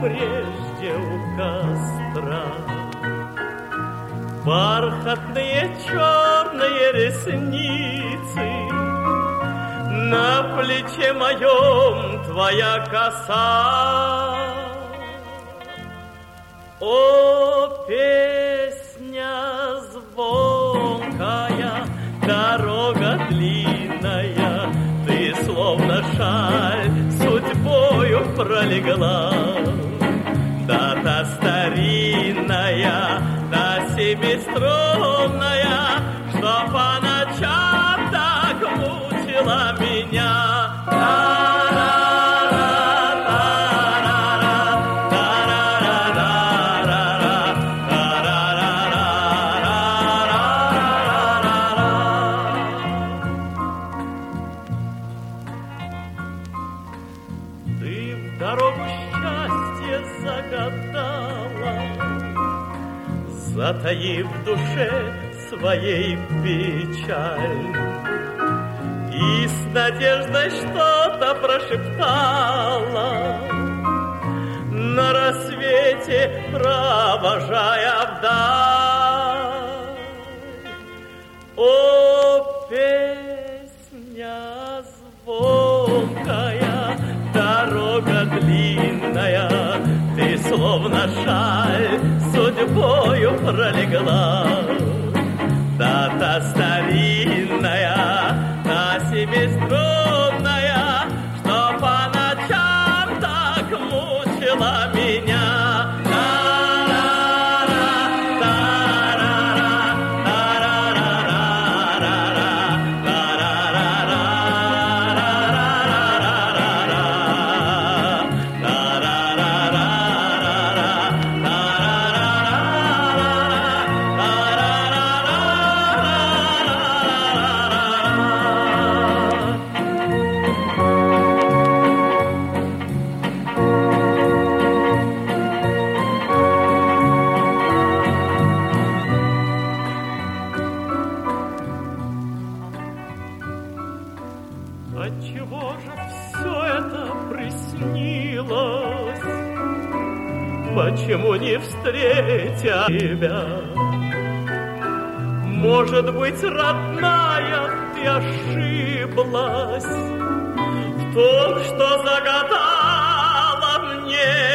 прежде у костра. Бархатные черные ресницы, на плече моем твоя коса. О, песня звонкая, дорога длинная, ты словно шаль судьбою пролегла. Да та старинная, да семиструнная, что по ночам так мучила меня. Затаив в душе своей печаль, и с надеждой что-то прошептала, на рассвете провожая вдаль. О, песня звонкая, дорога длинная, ты словно шаль судьбою пролегла. Да та старинная, та семиструнная, что по ночам так мучила меня. Отчего же все это приснилось? Почему не встретя тебя? Может быть, родная, ты ошиблась в том, что загадала мне.